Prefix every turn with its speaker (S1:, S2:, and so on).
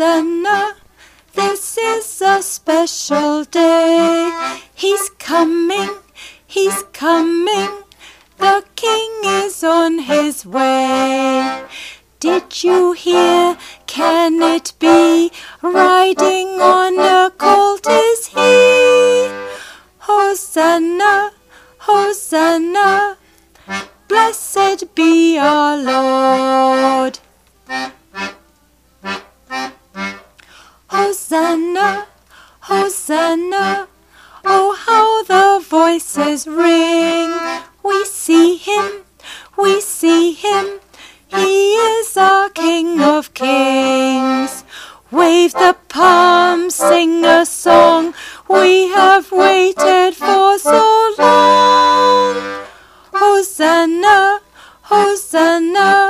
S1: Hosanna, this is a special day. He's coming, he's coming, the King is on his way. Did you hear? Can it be? Riding on a colt is he. Hosanna, Hosanna, blessed be our Lord. Hosanna, Hosanna, oh how the voices ring. We see him, we see him, he is our King of Kings. Wave the palms, sing a song, we have waited for so long. Hosanna, Hosanna,